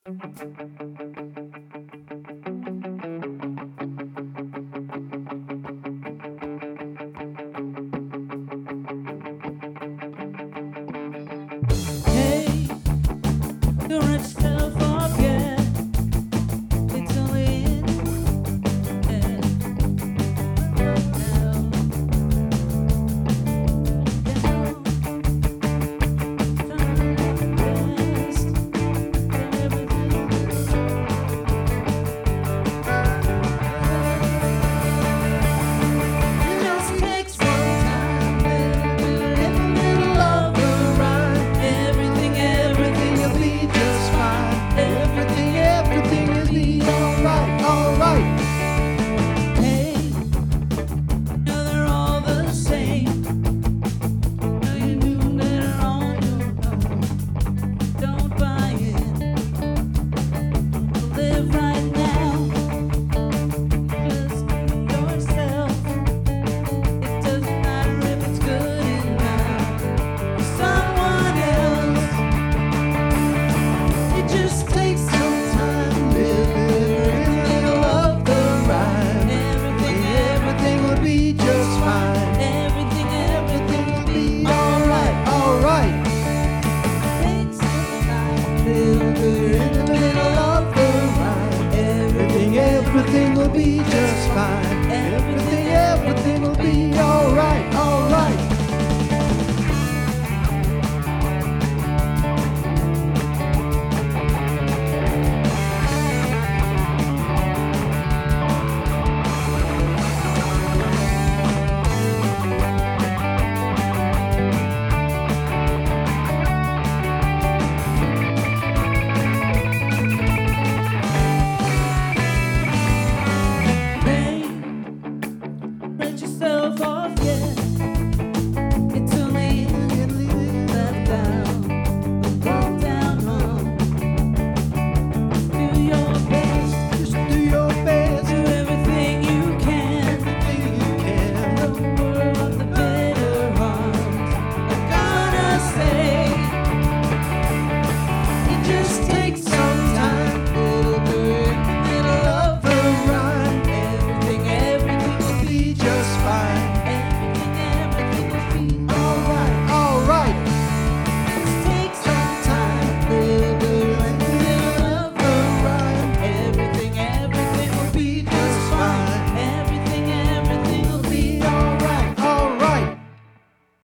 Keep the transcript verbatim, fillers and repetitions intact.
Hey, don't let yourself forget. It's only in your head. Down, down, trying to rest. It just takes one time, in the middle of the ride. Everything, everything will be just fine. Everything, everything will be alright, alright. Hey, now they're all the same. Now you knew better on your own. Don't buy it. Live right now. Just be yourself. It doesn't matter if it's good enough for someone else. It just takes some time, living in the middle of the ride. Everything, everything will be just fine. Everything, everything will be alright, alright. Takes some time, living in the middle of the ride. Everything, everything will be just fine. Everything, everything will be alright, alright.